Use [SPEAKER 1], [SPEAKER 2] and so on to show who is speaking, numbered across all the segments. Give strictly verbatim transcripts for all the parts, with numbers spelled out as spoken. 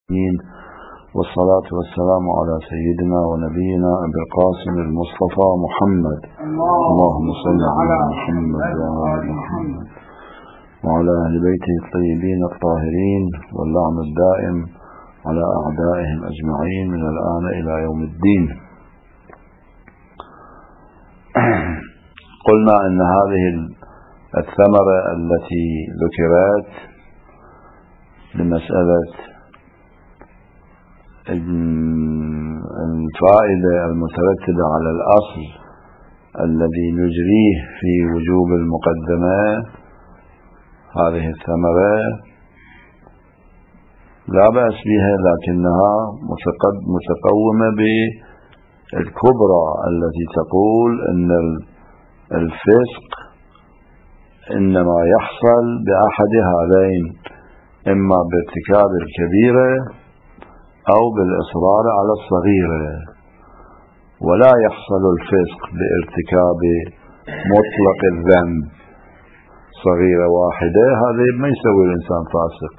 [SPEAKER 1] والصلاة والسلام على سيدنا ونبينا أبي القاسم المصطفى محمد. اللهم صل على محمد وعلى محمد وعلى أهل بيته الطيبين الطاهرين، واللعن الدائم على أعدائهم أجمعين من الآن إلى يوم الدين. قلنا أن هذه الثمرة التي ذكرت لمسألة الفائدة المترتبة على الأصل الذي نجريه في وجوب المقدمة، هذه الثمرة لا بأس بها، لكنها متقومة بالكبرى التي تقول أن الفسق إنما يحصل بأحد هذين، إما بارتكاب الكبيرة أو بالإصرار على الصغيرة، ولا يحصل الفسق بارتكاب مطلق الذنب، صغيرة واحدة هذه ما يسوي الإنسان فاسق.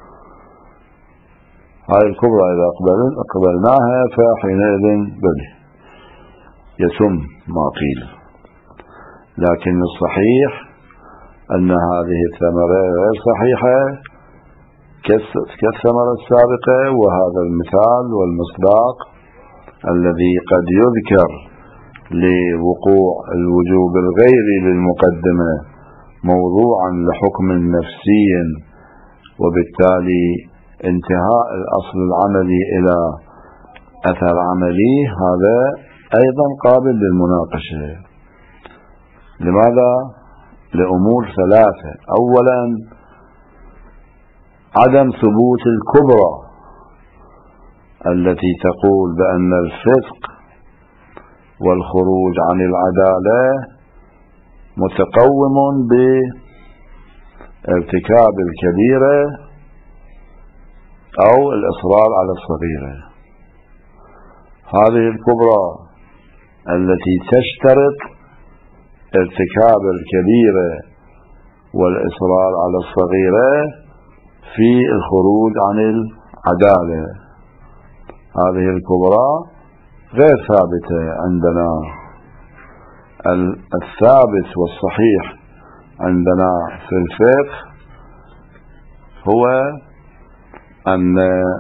[SPEAKER 1] هذه الكبرى إذا قبلناها فحينئذ بله يتم ما قيل، لكن الصحيح أن هذه الثمرة غير صحيحة كالثمرة السابقة. وهذا المثال والمصداق الذي قد يذكر لوقوع الوجوب الغيري للمقدمة موضوعا لحكم نفسي، وبالتالي انتهاء الأصل العملي إلى أثر عملي، هذا أيضا قابل للمناقشة. لماذا؟ لأمور ثلاثة. أولا، عدم ثبوت الكبرى التي تقول بأن الفسق والخروج عن العدالة متقوم بارتكاب الكبيرة أو الإصرار على الصغيرة. هذه الكبرى التي تشترط ارتكاب الكبيرة والإصرار على الصغيرة في الخروج عن العدالة، هذه الكبرى غير ثابتة عندنا. الثابت والصحيح عندنا في الفقه هو أن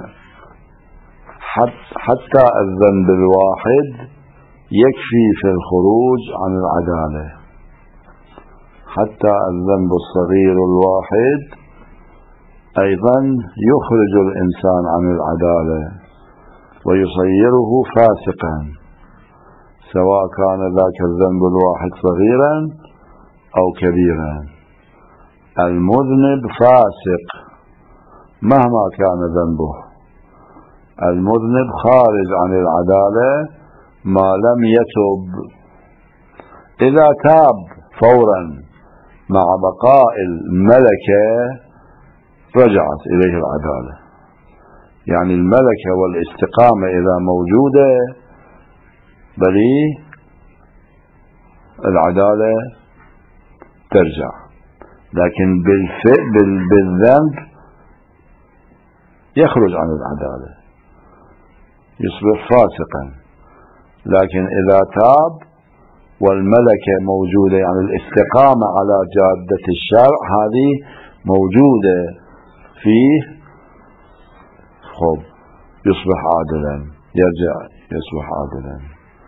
[SPEAKER 1] حتى الذنب الواحد يكفي في الخروج عن العدالة، حتى الذنب الصغير الواحد أيضا يخرج الإنسان عن العدالة ويصيره فاسقا، سواء كان ذاك الذنب الواحد صغيرا أو كبيرا. المذنب فاسق مهما كان ذنبه، المذنب خارج عن العدالة ما لم يتب. إذا تاب فورا مع بقاء الملكة رجعت إليه العدالة، يعني الملكة والاستقامة إذا موجودة بلي العدالة ترجع، لكن بالذنب يخرج عن العدالة، يصبح فاسقا. لكن إذا تاب والملكة موجودة، يعني الاستقامة على جادة الشرع هذه موجودة فيه، خب يصبح عادلا، يرجع يصبح عادلا.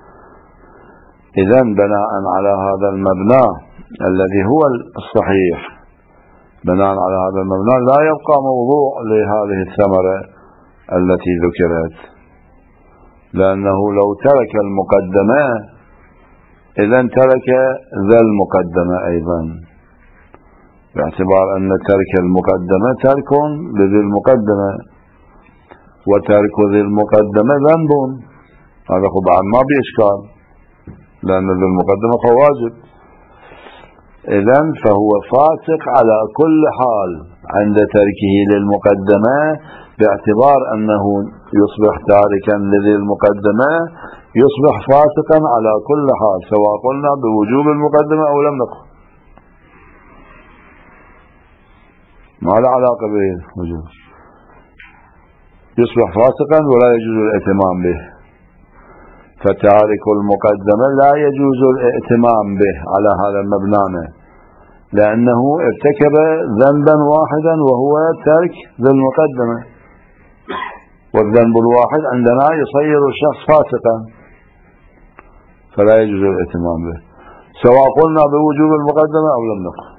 [SPEAKER 1] إذن بناء على هذا المبنى الذي هو الصحيح، بناء على هذا المبنى لا يبقى موضوع لهذه الثمرة التي ذكرت، لأنه لو ترك المقدمة إذن ترك ذا المقدمة أيضا، باعتبار أن ترك المقدمة ترك لذي المقدمة، وترك ذي المقدمة ذنب. هذا طبعا ما بإشكال، لأن ذي المقدمة فواجب. إذن فهو فاسق على كل حال عند تركه للمقدمة، باعتبار أنه يصبح تاركا لذي المقدمة يصبح فاسقا على كل حال، سواء قلنا بوجوب المقدمة أو لم نقل. ما له علاقة بالوجوب. يصبح فاسقا ولا يجوز الائتمام به. فتارك المقدمة لا يجوز الائتمام به على هذا المبنى، لأنه ارتكب ذنبا واحدا وهو ترك ذي المقدمة، والذنب الواحد عندنا يصير الشخص فاسقا، فلا يجوز الائتمام به سواء قلنا بوجوب المقدمة أو لم نقل.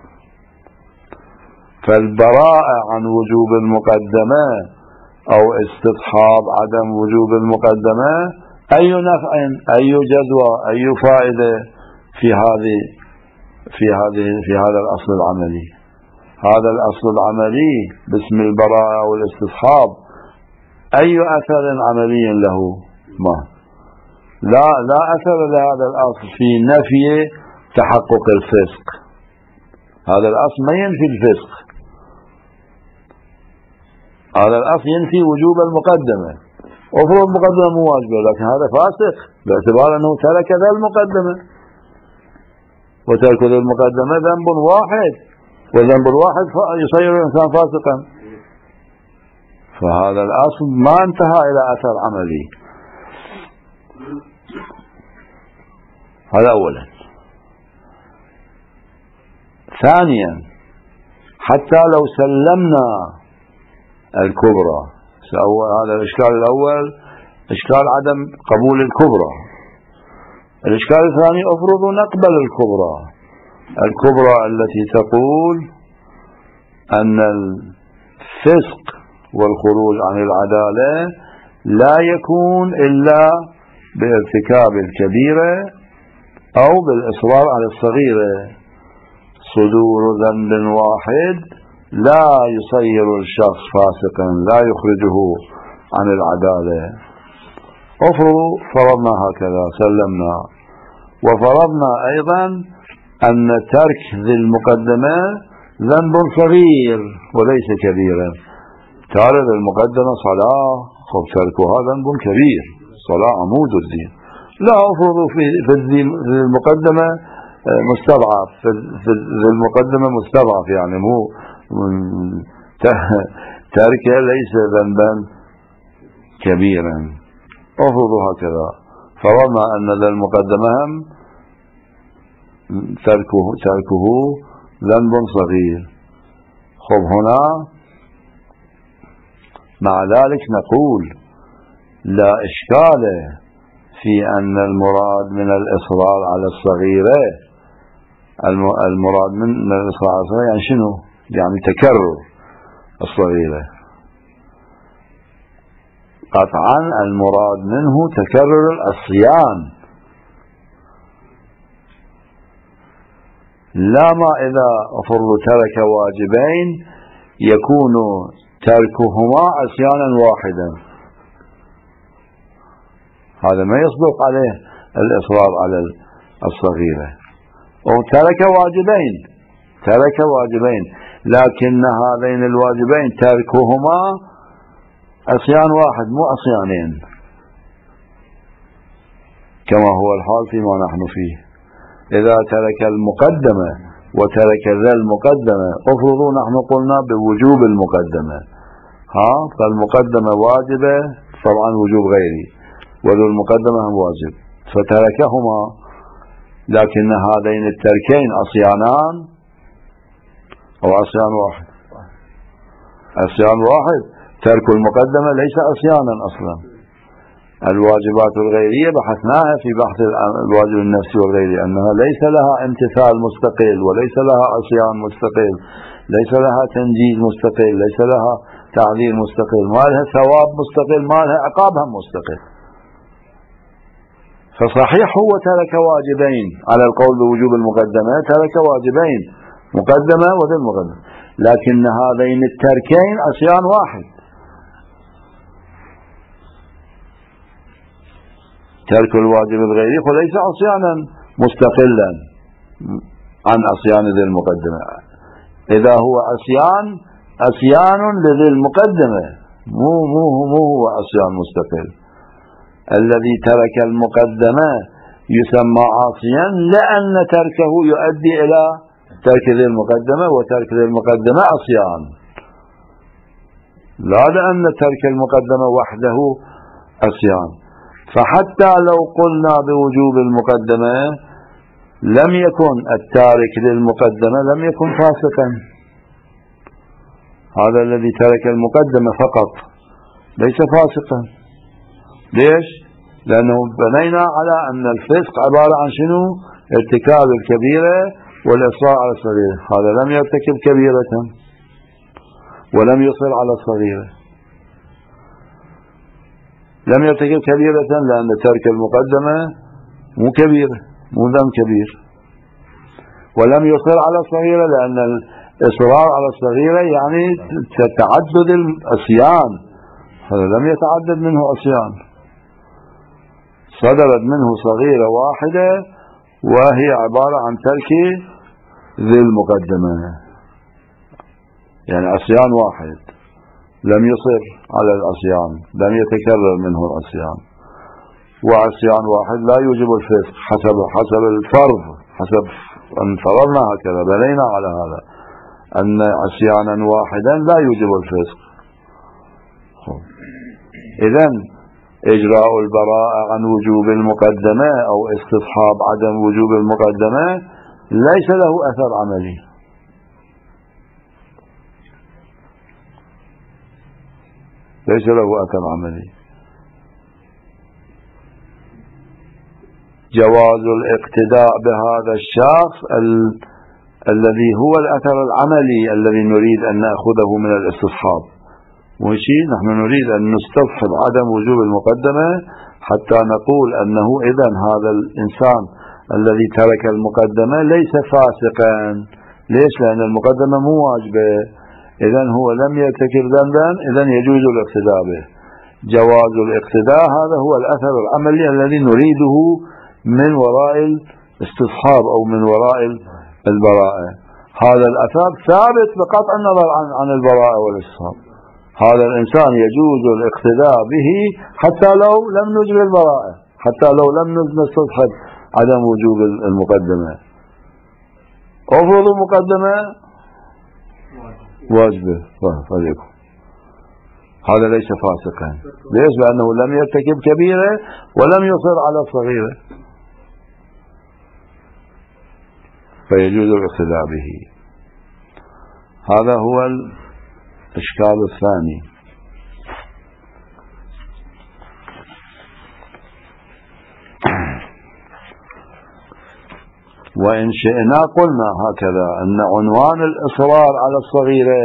[SPEAKER 1] فالبراءة عن وجوب المقدمة أو استصحاب عدم وجوب المقدمة أي نفع، أي جدوى، أي فائدة في هذه في هذه في هذا الأصل العملي. هذا الأصل العملي باسم البراءة والاستصحاب أي أثر عملي له؟ ما لا لا أثر لهذا الأصل في نفي تحقق الفسق. هذا الأصل ما ينفي الفسق، هذا الأصل ينفي وجوب المقدمة. أفرض المقدمة مو واجبة لكن هذا فاسق باعتبار أنه ترك ذا المقدمة، وترك ذا المقدمة ذنب واحد، وذنب الواحد يصير الإنسان فاسقا. فهذا الأصل ما انتهى إلى أثر عملي. هذا أولا. ثانيا، حتى لو سلمنا الكبرى، هذا الإشكال الأول إشكال عدم قبول الكبرى. الإشكال الثاني أفرض نقبل الكبرى، الكبرى التي تقول أن الفسق والخروج عن العدالة لا يكون إلا بارتكاب الكبيرة أو بالإصرار على الصغيرة. صدور ذنب واحد لا يصير الشخص فاسقا، لا يخرجه عن العدالة. افرضوا فرضنا هكذا سلمنا، وفرضنا أيضا أن ترك ذي المقدمة ذنب صغير وليس كبيرا. تارك المقدمة صلاة، خب تركها ذنب كبير، صلاة عمود الدين. لا، افرضوا في في المقدمة مستضعف، في المقدمة مستضعف، يعني مو تاركها ليس ذنبا كبيرا. افرضوا هكذا فرضنا أن ذا المقدمة هم تركه تركه ذنب صغير. خب هنا مع ذلك نقول لا إشكال في أن المراد من الإصرار على الصغيرة، المراد من الإصرار على الصغيرة يعني شنو؟ يعني تكرر الصغيرة. قطعا المراد منه تكرر العصيان، لا ما إذا أفرض ترك واجبين يكون تركهما عصيانا واحدا، هذا ما يصدق عليه الإصرار على الصغيرة. وترك واجبين ترك واجبين لكن هذين الواجبين تركهما عصيان واحد مو عصيانين، كما هو الحال فيما نحن فيه. إذا ترك المقدمة وترك ذا المقدمة، افرضوا نحن قلنا بوجوب المقدمة، ها فالمقدمة واجبة طبعا وجوب غيري، وذو المقدمة هم واجب، فتركهما، لكن هذين التركين عصيانان أو عصيان واحد؟ عصيان واحد. ترك المقدمة ليس عصيانا أصلا. الواجبات الغيرية بحثناها في بحث الواجب النفسي والغيري، أنها ليس لها امتثال مستقل، وليس لها عصيان مستقل، ليس لها تنجيز مستقل، ليس لها تعذير مستقل، ما لها ثواب مستقل، ما لها عقابها مستقل. فصحيح هو ترك واجبين على القول بوجوب المقدمة، ترك واجبين، مقدمة وذي المقدمة، لكن هذين التركين عصيان واحد. ترك الواجب الغيري وليس عصيانا مستقلا عن عصيان ذي المقدمة. إذا هو عصيان عصيان لذي المقدمة، مو مو مو هو عصيان مستقل. الذي ترك المقدمة يسمى عاصيا لأن تركه يؤدي إلى ترك ذي المقدمة، وترك ذي المقدمة عصيان. لا لأن ترك المقدمة وحده عصيان. فحتى لو قلنا بوجوب المقدمة لم يكن التارك للمقدمة لم يكن فاسقا، هذا الذي ترك المقدمة فقط ليس فاسقا. ليش؟ لأنه بنينا على أن الفسق عبارة عن شنو؟ ارتكاب الكبيرة والإصرار على الصغيرة. هذا لم يرتكب كبيرة ولم يصر على الصغيرة، لم يرتكب كبيرة لأن ترك المقدمة مو كبيرة، مو ذنب كبير. ولم يصر على الصغيرة لأن الإصرار على الصغيرة يعني تعدد العصيان، هذا لم يتعدد منه عصيان، صدرت منه صغيرة واحدة وهي عبارة عن ترك ذي المقدمة، يعني عصيان واحد لم يصر على العصيان، لم يتكرر منه العصيان. وعصيان واحد لا يوجب الفسق حسب حسب الفرض، حسب أن فرضنا هكذا، بنينا على هذا أن عصيانا واحدا لا يوجب الفسق. إذن إجراء البراءة عن وجوب المقدمة أو استصحاب عدم وجوب المقدمة ليس له أثر عملي، ليس له أثر عملي. جواز الاقتداء بهذا الشخص ال... الذي هو الأثر العملي الذي نريد أن نأخذه من الاستصحاب. وشي نحن نريد أن نستصحب عدم وجوب المقدمة حتى نقول أنه إذن هذا الإنسان الذي ترك المقدمة ليس فاسقا. ليش؟ لأن المقدمة مو واجبة، إذن هو لم يرتكب ذنبا، إذن يجوز الاقتداء به. جواز الاقتداء هذا هو الأثر العملي الذي نريده من وراء الاستصحاب أو من وراء البراءة. هذا الأثر ثابت بقطع النظر عن عن البراءة والاستصحاب. هذا الإنسان يجوز الاقتداء به حتى لو لم نجري البراءة، حتى لو لم نستصحب عدم وجوب المقدمة. أفرض المقدمة واجبة فليكن، هذا ليس فاسقا. ليش؟ لأنه لم يرتكب كبيرة ولم يصر على الصغيرة، فيجوز الاقتداء به. هذا هو الإشكال الثاني. وإن شئنا قلنا هكذا أن عنوان الإصرار على الصغيرة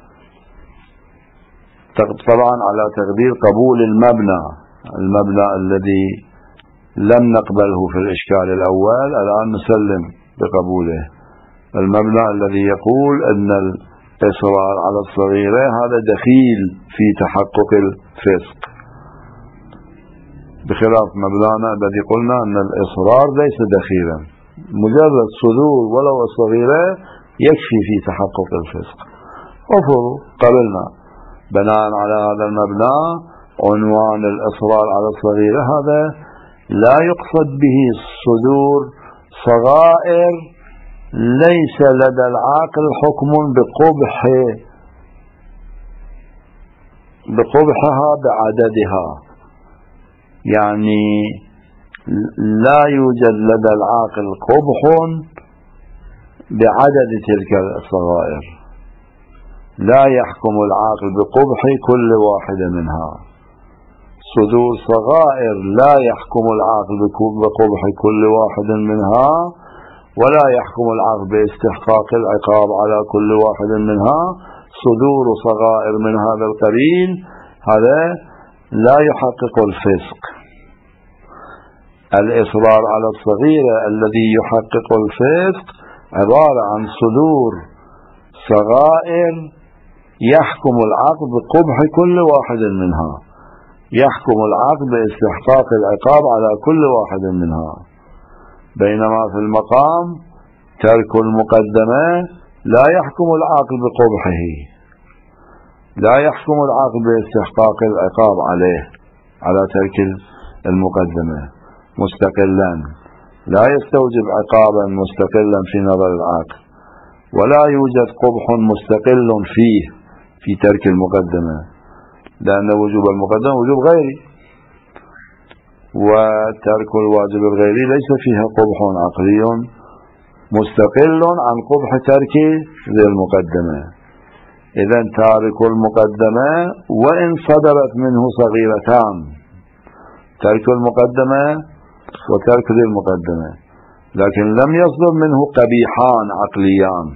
[SPEAKER 1] طبعا على تقدير قبول المبنى، المبنى الذي لم نقبله في الإشكال الأول الآن نسلم بقبوله. المبنى الذي يقول أن الإصرار على الصغيرة هذا دخيل في تحقق الفسق، بخلاف مبنانا الذي قلنا أن الإصرار ليس دخيلا، مجرد صدور ولو الصغيرة يكفي في تحقق الفسق. وفرض قبلنا بناء على هذا المبنى عنوان الإصرار على الصغيرة هذا لا يقصد به صدور صغائر ليس لدى العاقل حكم بقبح بقبحها بعددها، يعني لا يوجد لدى العاقل قبح بعدد تلك الصغائر، لا يحكم العاقل بقبح كل واحدة منها. صدور صغائر لا يحكم العاقل بقبح كل واحد منها، ولا يحكم العاقل باستحقاق العقاب على كل واحد منها. صدور صغائر من هذا القبيل هذا لا يحقق الفسق. الإصرار على الصغيرة الذي يحقق الفسق عبارة عن صدور صغائر يحكم العقل بقبح كل واحد منها، يحكم العقل باستحقاق العقاب على كل واحد منها. بينما في المقام ترك المقدمة لا يحكم العقل بقبحه، لا يحكم العقل باستحقاق العقاب عليه على ترك المقدمة مستقلا، لا يستوجب عقابا مستقلا في نظر العقل، ولا يوجد قبح مستقل فيه في ترك المقدمة. لأن وجوب المقدم وجوب غيري، وترك الواجب الغيري ليس فيها قبح عقلي مستقل عن قبح ترك ذي المقدمة. إذن تارك المقدمة وإن صدرت منه صغيرتان، ترك المقدمة وترك ذي المقدمة، لكن لم يصدر منه قبيحان عقليان،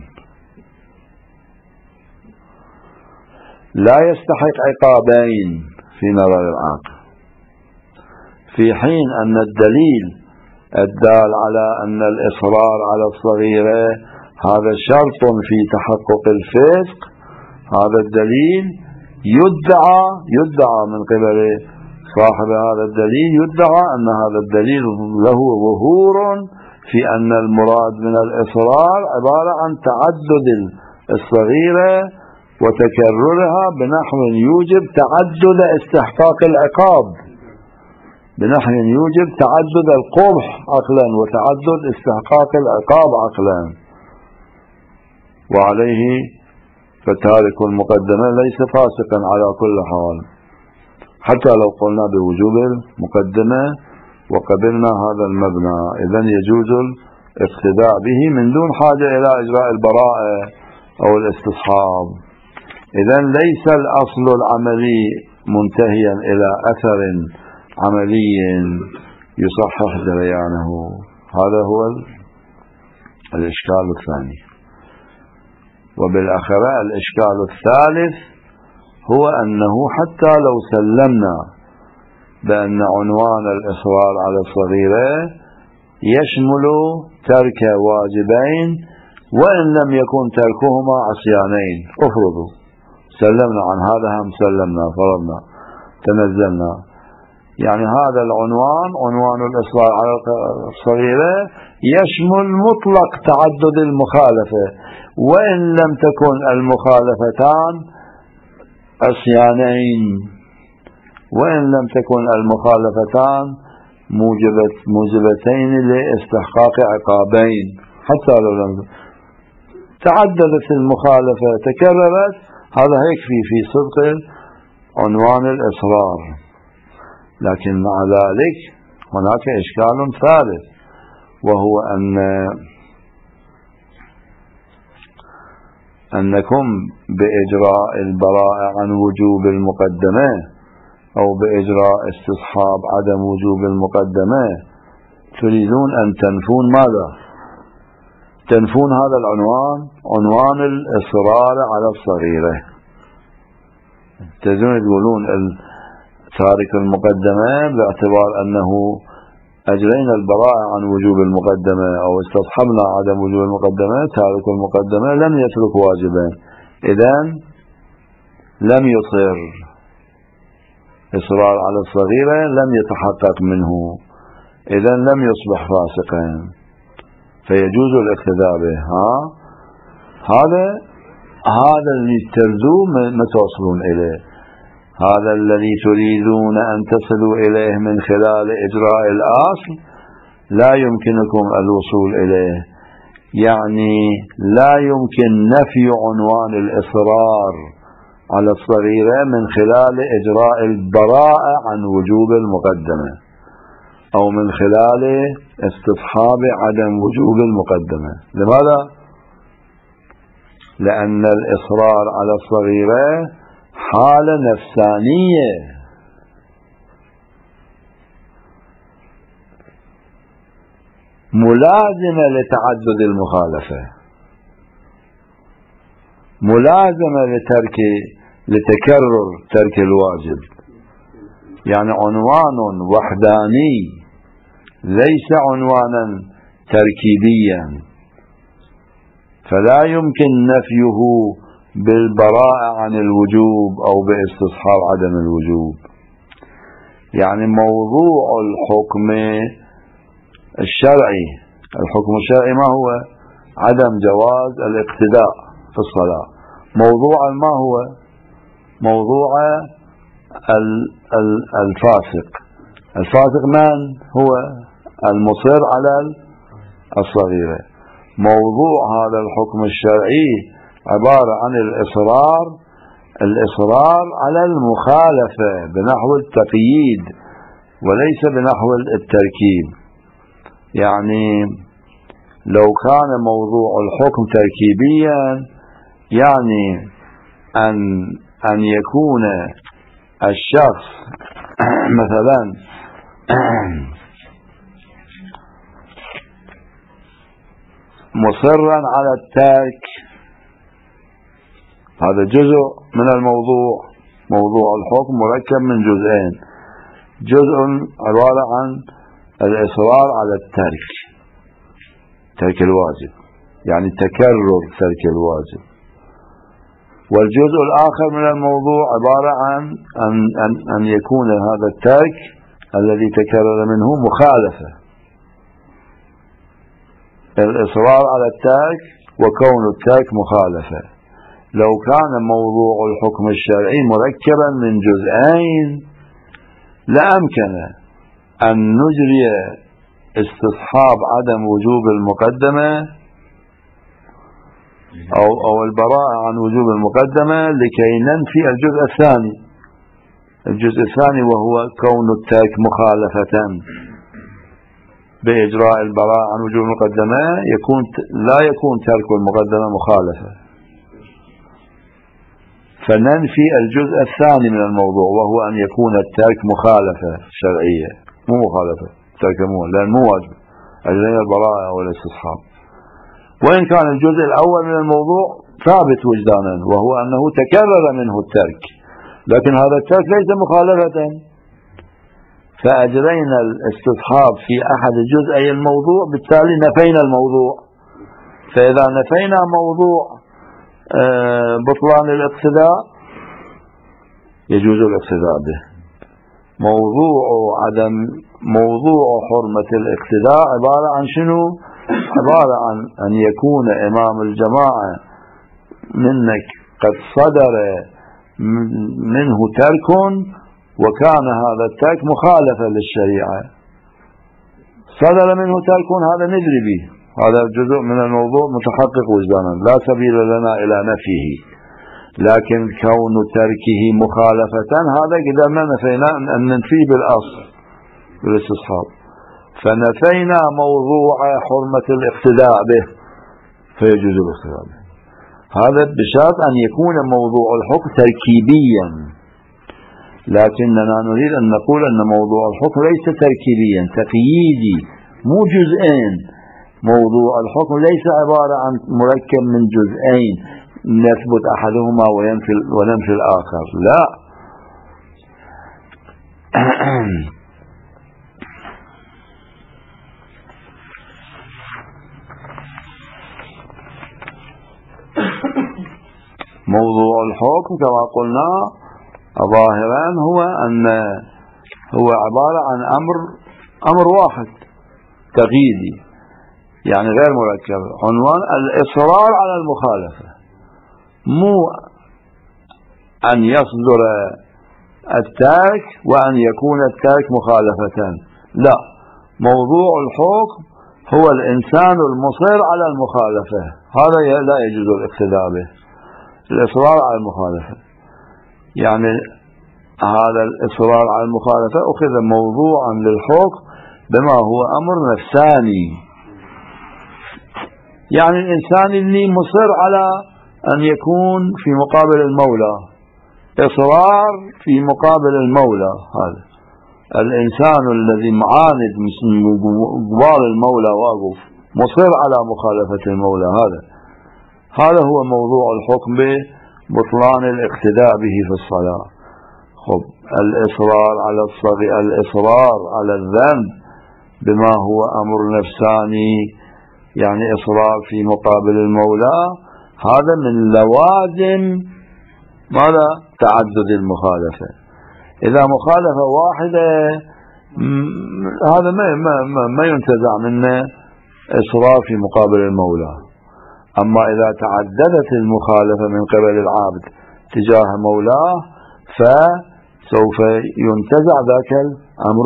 [SPEAKER 1] لا يستحق عقابين في نظر العاقل، في حين أن الدليل الدال على أن الإصرار على الصغيرة هذا شرط في تحقق الفسق، هذا الدليل يدعى يدعى من قبل صاحب هذا الدليل، يدعى أن هذا الدليل له ظهور في أن المراد من الإصرار عبارة عن تعدد الصغيرة وتكررها بنحو يوجب تعدد استحقاق العقاب، بنحو يوجب تعدد القبح عقلا وتعدد استحقاق العقاب عقلا. وعليه فتارك المقدمة ليس فاسقا على كل حال، حتى لو قلنا بوجوب المقدمة وقبلنا هذا المبنى، إذن يجوز الاقتداء به من دون حاجة إلى إجراء البراءة أو الاستصحاب. إذن ليس الأصل العملي منتهيا إلى أثر عملي يصحح جريانه. هذا هو الإشكال الثاني. وبالأخرى الإشكال الثالث هو أنه حتى لو سلمنا بأن عنوان الإصرار على الصغيرة يشمل ترك واجبين وإن لم يكن تركهما عصيانين، افرضوا سلمنا عن هذا، هم سلمنا فرضنا تنزلنا، يعني هذا العنوان عنوان الإصرار على الصغيرة يشمل مطلق تعدد المخالفة وإن لم تكن المخالفتان عصيانين، وإن لم تكن المخالفتان موجبت موجبتين لاستحقاق عقابين، حتى لو لم تعددت المخالفة تكررت، هذا يكفي في صدق عنوان الإصرار. لكن مع ذلك هناك إشكال ثالث، وهو أن أنكم بإجراء البراءة عن وجوب المقدمة أو بإجراء استصحاب عدم وجوب المقدمة تريدون أن تنفون ماذا؟ تنفون هذا العنوان، عنوان الإصرار على الصغيرة. تريدون تقولون تارك المقدمة باعتبار أنه أجرينا البراءة عن وجوب المقدمة أو استصحبنا عدم وجوب المقدمة، تارك المقدمة لم يترك واجبا، إذن لم يصر، إصرار على الصغيرة لم يتحقق منه، إذن لم يصبح فاسقا، فيجوز الاقتداء به. ها هذا هذا اللي ترجوه ما توصلون إليه، هذا الذي تريدون أن تصلوا إليه من خلال إجراء الأصل لا يمكنكم الوصول إليه، يعني لا يمكن نفي عنوان الإصرار على الصغيرة من خلال إجراء البراءة عن وجوب المقدمة أو من خلال استصحاب عدم وجوب المقدمة. لماذا؟ لأن الإصرار على الصغيرة حالة نفسانية، ملازمة لتعدد المخالفة، ملازمة لترك لتكرر ترك الواجب، يعني عنوان وحداني ليس عنوانا تركيبيا، فلا يمكن نفيه بالبراءة عن الوجوب أو باستصحاب عدم الوجوب. يعني موضوع الحكم الشرعي، الحكم الشرعي ما هو؟ عدم جواز الاقتداء في الصلاة. موضوع ما هو؟ موضوع الفاسق. الفاسق من هو؟ المصر على الصغيرة. موضوع هذا الحكم الشرعي عبارة عن الإصرار الإصرار على المخالفة بنحو التقييد وليس بنحو التركيب. يعني لو كان موضوع الحكم تركيبيا يعني أن أن يكون الشخص مثلا مصرا على الترك، هذا جزء من الموضوع. موضوع الحكم مركب من جزئين، جزء عبارة عن الإصرار على الترك، ترك الواجب، يعني تكرر ترك الواجب، والجزء الآخر من الموضوع عبارة عن أن, أن, أن يكون هذا الترك الذي تكرر منه مخالفة. الإصرار على الترك وكون الترك مخالفة. لو كان موضوع الحكم الشرعي مركبا من جزئين لأمكن أن نجري استصحاب عدم وجوب المقدمة أو, أو البراءة عن وجوب المقدمة لكي ننفي الجزء الثاني. الجزء الثاني وهو كون الترك مخالفة. بإجراء البراءة عن وجوب المقدمة يكون لا يكون ترك المقدمة مخالفة، فننفي الجزء الثاني من الموضوع وهو أن يكون الترك مخالفة شرعية، مو مخالفة ترك مو لأن مو واجب أجل البراءة أو الاستصحاب. وإن كان الجزء الأول من الموضوع ثابت وجدانا وهو أنه تكرر منه الترك، لكن هذا الترك ليس مخالفة، فأجرينا الاستصحاب في أحد جزئي الموضوع، بالتالي نفينا الموضوع. فإذا نفينا موضوع بطلان الاقتداء يجوز الاقتداء به. موضوع عدم موضوع حرمة الاقتداء عبارة عن شنو؟ عبارة عن أن يكون إمام الجماعة منك قد صدر منه ترك وكان هذا الترك مخالفة للشريعة. صدر منه ترك هذا ندري به، هذا جزء من الموضوع متحقق وجدانا لا سبيل لنا إلى نفيه، لكن كون تركه مخالفة هذا قدرنا نفينا أن ننفيه بالأصل بالاستصحاب، فنفينا موضوع حرمة الاقتداء به فيجوز الاقتداء به. هذا بشرط أن يكون موضوع الحكم تركيبيا، لكننا نريد أن نقول أن موضوع الحكم ليس تركيبيا تقييدي مو جزئين. موضوع الحكم ليس عبارة عن مركب من جزئين نثبت أحدهما وينفي وننفي الآخر، لا. موضوع الحكم كما قلنا ظاهرا هو أن هو عبارة عن أمر أمر واحد تقييدي يعني غير مركب، عنوان الإصرار على المخالفة، مو أن يصدر الترك وأن يكون الترك مخالفة، لا. موضوع الحكم هو الإنسان المصر على المخالفة، هذا لا يجوز الاقتداء به. الإصرار على المخالفة يعني هذا الإصرار على المخالفة أخذ موضوعا للحكم بما هو أمر نفساني، يعني الإنسان اللي مصر على أن يكون في مقابل المولى، إصرار في مقابل المولى. هذا الإنسان الذي معاند قبال المولى واقف مصر على مخالفة المولى، هذا هذا هو موضوع الحكم ببطلان الاقتداء به في الصلاة. خب الإصرار على الصغير، الإصرار على الذنب بما هو أمر نفساني يعني إصرار في مقابل المولى، هذا من لوازم ماذا؟ تعدد المخالفة. إذا مخالفة واحدة هذا ما ما ما ينتزع منه إصرار في مقابل المولى. أما إذا تعددت المخالفة من قبل العبد تجاه مولاه فسوف ينتزع ذاك الأمر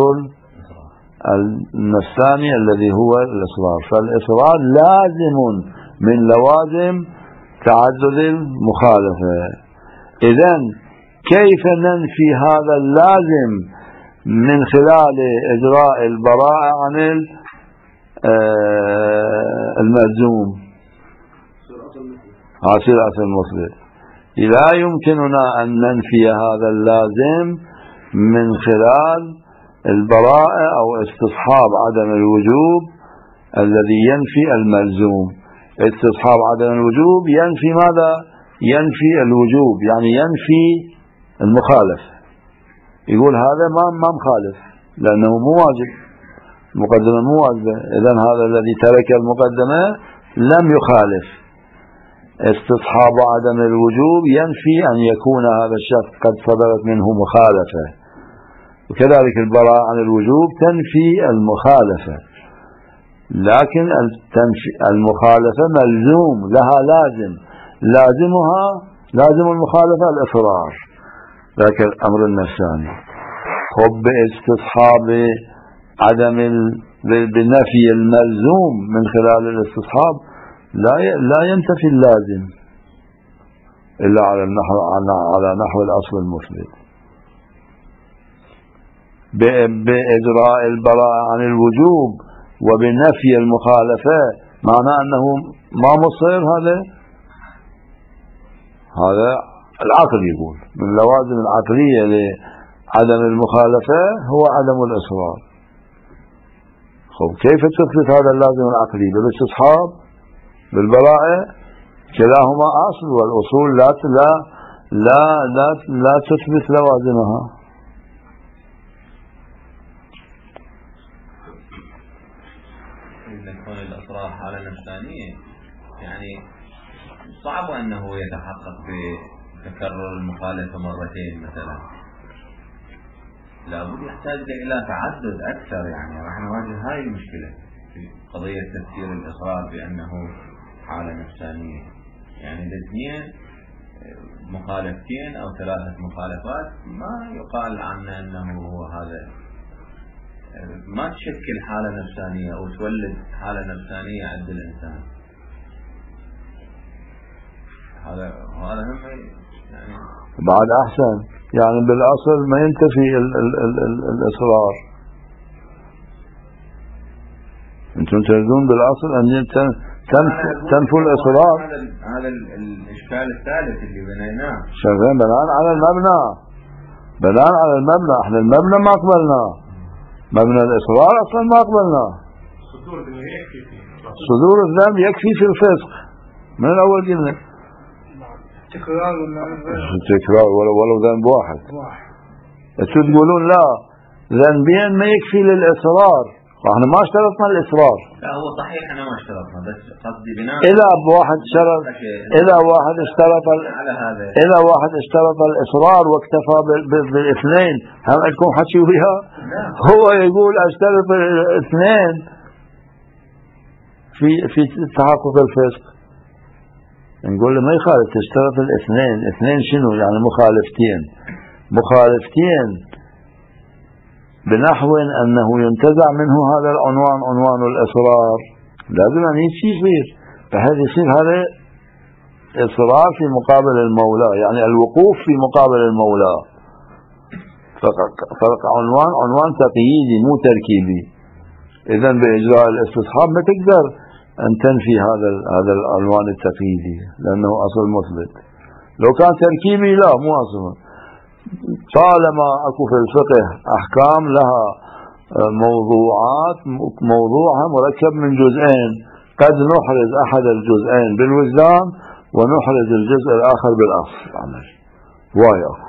[SPEAKER 1] النفساني الذي هو الإصرار. فالإصرار لازم من لوازم تعدد المخالفة. إذن كيف ننفي هذا اللازم من خلال إجراء البراءة عن الملزوم؟ هذه أصل المثبت. لا يمكننا أن ننفي هذا اللازم من خلال البراءة أو استصحاب عدم الوجوب الذي ينفي الملزوم. استصحاب عدم الوجوب ينفي ماذا؟ ينفي الوجوب، يعني ينفي المخالف. يقول هذا ما ما مخالف لأنه مو واجب، المقدمة مو واجبة، إذن هذا الذي ترك المقدمة لم يخالف. استصحاب عدم الوجوب ينفي أن يكون هذا الشخص قد صدرت منه مخالفة، وكذلك البراءة عن الوجوب تنفي المخالفة، لكن المخالفة ملزوم لها لازم، لازمها لازم المخالفة الإصرار، ذاك الأمر النفساني. خب باستصحاب عدم بنفي الملزوم من خلال الاستصحاب لا لا ينتفي اللازم إلا على النحو على نحو الأصل المثبت. بإجراء البراءة عن الوجوب وبنفي المخالفة معناه أنه ما مصير. هذا هذا العقل يقول من لوازم العقلية لعدم المخالفة هو عدم الإصرار. خب كيف تثبت هذا اللازم العقلي؟ بالاستصحاب، بالبراءة، كلاهما أصل، والأصول لا لا لا لا, لا تثبت لوازمها.
[SPEAKER 2] إذا كون الإصرار حالة نفسانية يعني صعب أنه يتحقق بتكرر المخالفة مرتين مثلا، لابد يحتاج إلى تعدد أكثر. يعني راح نواجه هاي المشكلة في قضية تفسير الإصرار بأنه حالة نفسانية. يعني الاثنين مخالفتين أو ثلاثة مخالفات ما يقال عنه أنه هو هذا، ما تشكل حالة نفسانية أو تولد حالة نفسانية عند الإنسان. هذا هذا هم يعني
[SPEAKER 1] بعد أحسن، يعني بالأصل ما ينتفي ال ال ال ال الإصرار. أنتم تريدون بالأصل أن تنفوا الإصرار.
[SPEAKER 2] هذا هذا الإشكال الثالث اللي بنيناه
[SPEAKER 1] شغال بناء على المبنى، بناء على المبنى. احنا المبنى ما قبلناه، مبنى الإصرار أصلا ما قبلناه. صدور الذنب يكفي في الفسق من الأول قلنا
[SPEAKER 3] تكرار
[SPEAKER 1] تكرار ولو ولو ذنب واحد. انتم تقولون لا ذنبين ما يكفي للإصرار، احنا ما اشترطنا الإصرار.
[SPEAKER 2] لا هو صحيح احنا ما اشترطنا، بس قصدي بناء
[SPEAKER 1] إذا واحد شرط إذا واحد اشترط
[SPEAKER 2] على هذا
[SPEAKER 1] إذا واحد اشترط الإصرار واكتفى بالاثنين، هم عندكم حكي وياه؟ هو يقول اشترط الاثنين في في تحقق الفسق، نقول له ما يخالف تشترط الاثنين. اثنين شنو يعني؟ مخالفتين، مخالفتين بنحو أنه ينتزع منه هذا العنوان، عنوان الإصرار. لازم أن يصير بحيث يصير هذا إصرار في مقابل المولى، يعني الوقوف في مقابل المولى. فرق عنوان عنوان تقييدي مو تركيبي. إذن بإجراء الاستصحاب ما تقدر أن تنفي هذا هذا العنوان التقييدي لأنه أصل مثبت. لو كان تركيبي لا مو أصل. طالما أكو في الفقه أحكام لها موضوعات، موضوعها مركب من جزئين، قد نحرز أحد الجزئين بالوجدان ونحرز الجزء الآخر بالأصل العمل. واي أكو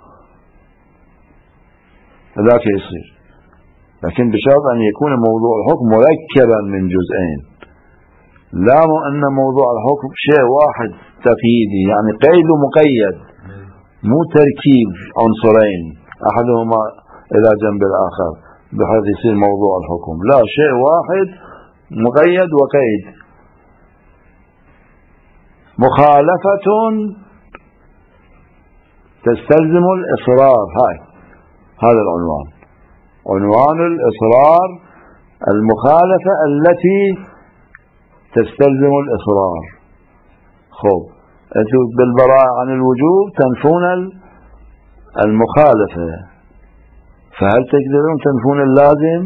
[SPEAKER 1] ذاك يصير، لكن بشرط أن يكون موضوع الحكم مركبا من جزئين، لا أن موضوع الحكم شيء واحد تقييدي، يعني قيد ومقيد، مو تركيب عنصرين أحدهما إلى جنب الآخر بحيث يصير موضوع الحكم. لا، شيء واحد مقيد وقيد. مخالفة تستلزم الإصرار، هاي هذا العنوان، عنوان الإصرار المخالفة التي تستلزم الإصرار. خب أنتم بالبراءة عن الوجوب تنفون المخالفة، فهل تقدرون تنفون اللازم؟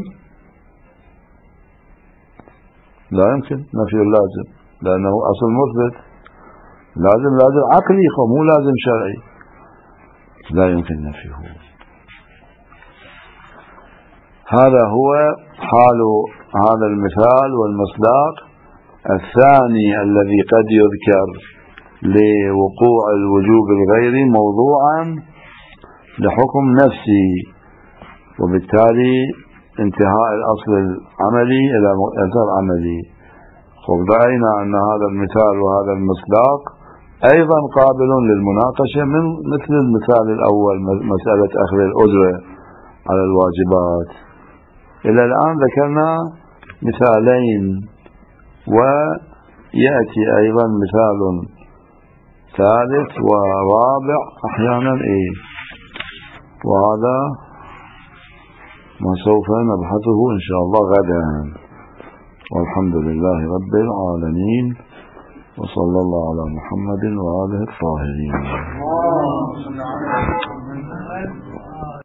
[SPEAKER 1] لا يمكن نفي اللازم، لأنه أصل مثبت. لازم لازم عقلي مو لازم شرعي، لا يمكن نفيه. هذا هو حال هذا المثال والمصداق. الثاني الذي قد يذكر لوقوع الوجوب الغيري موضوعا لحكم نفسي، وبالتالي انتهاء الأصل العملي إلى أثر عملي. رأينا أن هذا المثال وهذا المصداق أيضا قابل للمناقشة من مثل المثال الأول، مسألة أخذ الأجرة على الواجبات. إلى الآن ذكرنا مثالين، ويأتي أيضا مثال ثالث ورابع أحيانا إيه، وهذا ما سوف نبحثه إن شاء الله غدا. والحمد لله رب العالمين، وصلى الله على محمد وآله الطاهرين.